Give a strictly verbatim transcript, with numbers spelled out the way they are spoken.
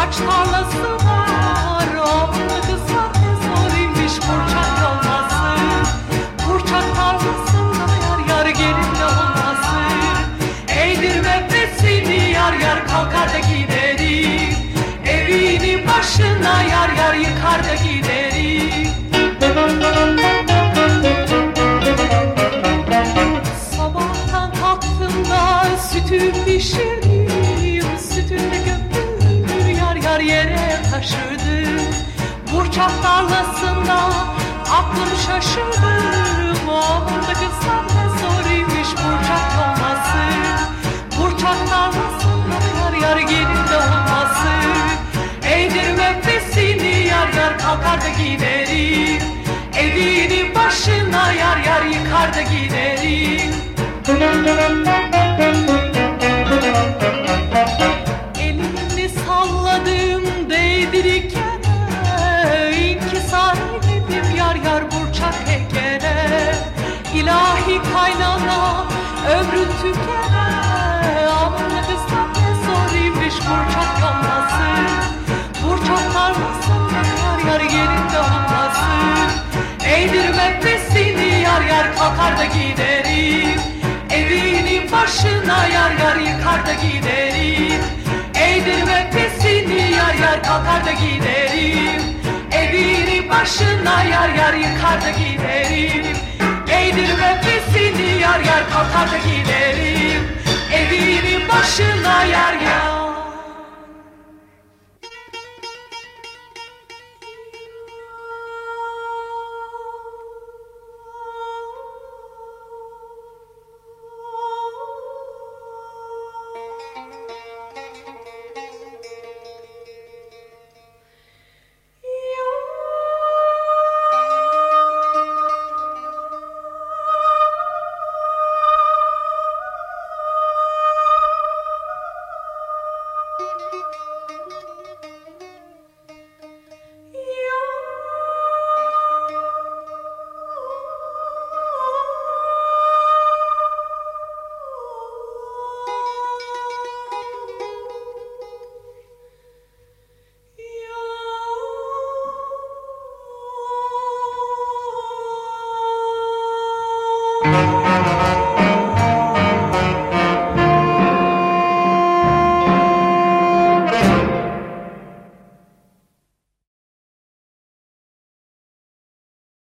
Burçak tarlası var, onunla kızlar ne zoruymuş burçak olması. Burçak tarlasında yar yar gelin de olması. Eğdirme besini yar yar kalkar da giderim. Evini başına yar yar yıkar da giderim. Sabahtan kalktığımda sütü pişirdim, sütünü götürdüm yar yar yere taşırdım. Burçak tarlasında aklım şaşırdım, orada kızlar ne zoruymuş burçak olması. Burçak tarlasında yar yar gelin de olması. Eğdirme besini yar yar kalkar da giderim. Evini başına yar yar yıkar da giderim. Elimi salladım değdirirken, İnkisar ettim yar yar burçak hekere. İlahi kaynana ömrü tükene, amma kızlar ne zoruymuş burçak olması. Burçak tarlasında yar yar gelin de olması. Eğdirme besini yar yar kalkar da giderim. Evini başına yar yar yıkar da giderim. Eğdirme besini yar yar kalkar da giderim. Evini başına yar yar yıkar da giderim. Eğdirme besini yar yar kalkar da giderim. Evini başına yar yar